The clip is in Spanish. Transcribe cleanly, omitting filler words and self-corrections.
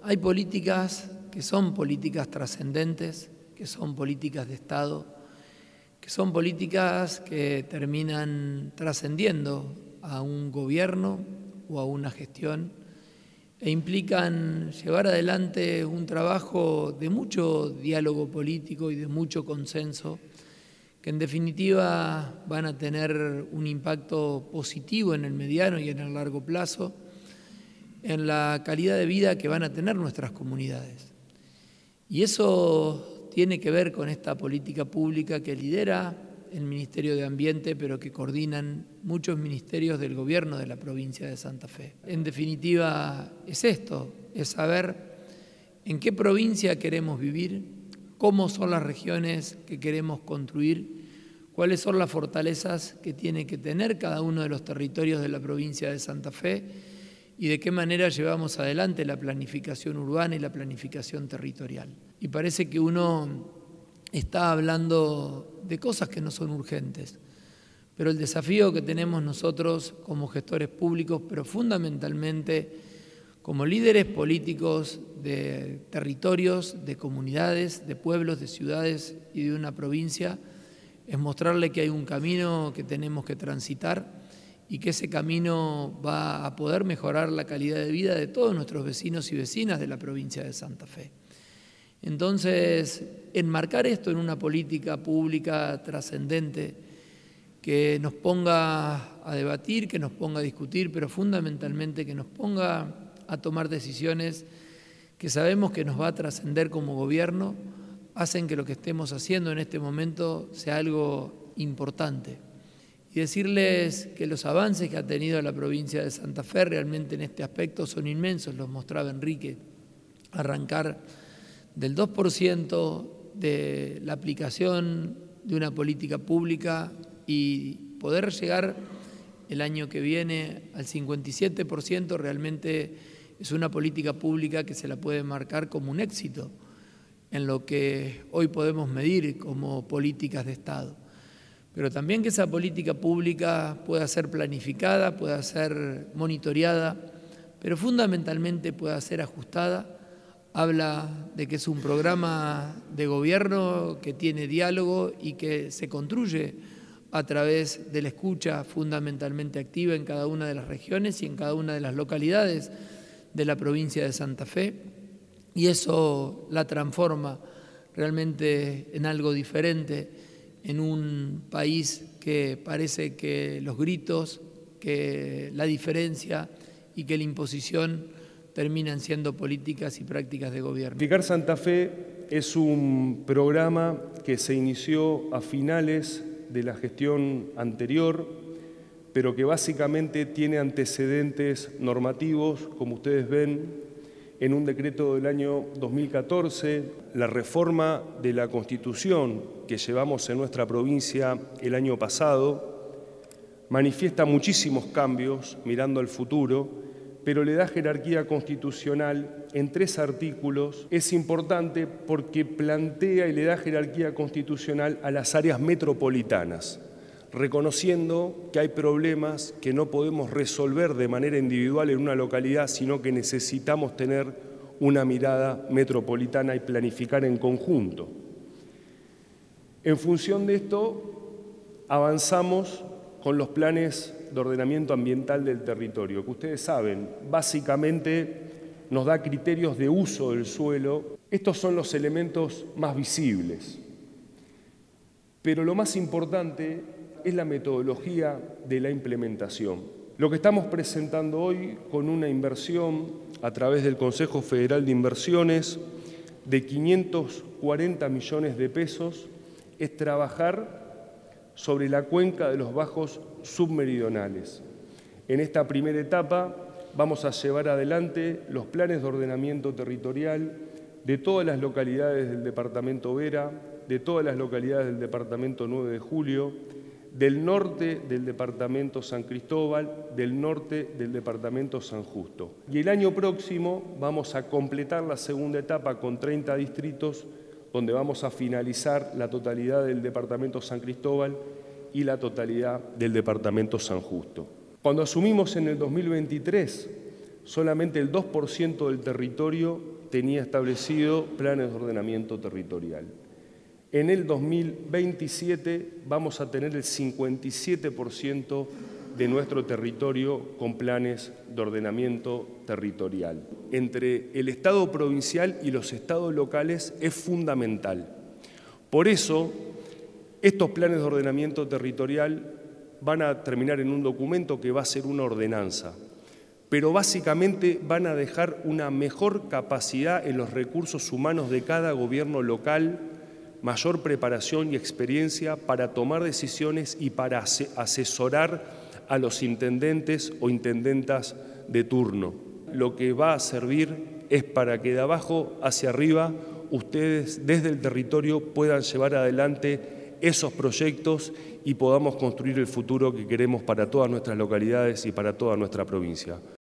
Hay políticas que son políticas trascendentes, que son políticas de Estado, que son políticas que terminan trascendiendo a un gobierno o a una gestión e implican llevar adelante un trabajo de mucho diálogo político y de mucho consenso, que en definitiva van a tener un impacto positivo en el mediano y en el largo plazo en la calidad de vida que van a tener nuestras comunidades. Y eso tiene que ver con esta política pública que lidera el Ministerio de Ambiente, pero que coordinan muchos ministerios del gobierno de la provincia de Santa Fe. En definitiva, es esto, es saber en qué provincia queremos vivir, cómo son las regiones que queremos construir, cuáles son las fortalezas que tiene que tener cada uno de los territorios de la provincia de Santa Fe y de qué manera llevamos adelante la planificación urbana y la planificación territorial. Y parece que uno está hablando de cosas que no son urgentes, pero el desafío que tenemos nosotros como gestores públicos, pero fundamentalmente como líderes políticos de territorios, de comunidades, de pueblos, de ciudades y de una provincia, es mostrarle que hay un camino que tenemos que transitar y que ese camino va a poder mejorar la calidad de vida de todos nuestros vecinos y vecinas de la provincia de Santa Fe. Entonces, enmarcar esto en una política pública trascendente que nos ponga a debatir, que nos ponga a discutir, pero fundamentalmente que nos ponga a tomar decisiones que sabemos que nos va a trascender como gobierno, hacen que lo que estemos haciendo en este momento sea algo importante. Y decirles que los avances que ha tenido la provincia de Santa Fe realmente en este aspecto son inmensos, los mostraba Enrique, arrancar del 2% de la aplicación de una política pública y poder llegar el año que viene al 57% realmente es una política pública que se la puede marcar como un éxito en lo que hoy podemos medir como políticas de Estado. Pero también que esa política pública pueda ser planificada, pueda ser monitoreada, pero fundamentalmente pueda ser ajustada. Habla de que es un programa de gobierno que tiene diálogo y que se construye a través de la escucha fundamentalmente activa en cada una de las regiones y en cada una de las localidades de la provincia de Santa Fe. Y eso la transforma realmente en algo diferente, en un país que parece que los gritos, que la diferencia y que la imposición terminan siendo políticas y prácticas de gobierno. Planificar Santa Fe es un programa que se inició a finales de la gestión anterior, pero que básicamente tiene antecedentes normativos, como ustedes ven, en un decreto del año 2014, la reforma de la Constitución que llevamos en nuestra provincia el año pasado manifiesta muchísimos cambios mirando al futuro, pero le da jerarquía constitucional en 3 artículos. Es importante porque plantea y le da jerarquía constitucional a las áreas metropolitanas, reconociendo que hay problemas que no podemos resolver de manera individual en una localidad, sino que necesitamos tener una mirada metropolitana y planificar en conjunto. En función de esto, avanzamos con los planes de ordenamiento ambiental del territorio, que ustedes saben, básicamente nos da criterios de uso del suelo. Estos son los elementos más visibles, pero lo más importante es la metodología de la implementación. Lo que estamos presentando hoy con una inversión a través del Consejo Federal de Inversiones de 540 millones de pesos es trabajar sobre la cuenca de los bajos submeridionales. En esta primera etapa vamos a llevar adelante los planes de ordenamiento territorial de todas las localidades del departamento Vera, de todas las localidades del departamento 9 de Julio, del norte del departamento San Cristóbal, del norte del departamento San Justo. Y el año próximo vamos a completar la segunda etapa con 30 distritos, donde vamos a finalizar la totalidad del departamento San Cristóbal y la totalidad del departamento San Justo. Cuando asumimos en el 2023, solamente el 2% del territorio tenía establecido planes de ordenamiento territorial. En el 2027 vamos a tener el 57% de nuestro territorio con planes de ordenamiento territorial. Entre el Estado provincial y los estados locales es fundamental. Por eso, estos planes de ordenamiento territorial van a terminar en un documento que va a ser una ordenanza, pero básicamente van a dejar una mejor capacidad en los recursos humanos de cada gobierno local, mayor preparación y experiencia para tomar decisiones y para asesorar a los intendentes o intendentas de turno. Lo que va a servir es para que de abajo hacia arriba ustedes desde el territorio puedan llevar adelante esos proyectos y podamos construir el futuro que queremos para todas nuestras localidades y para toda nuestra provincia.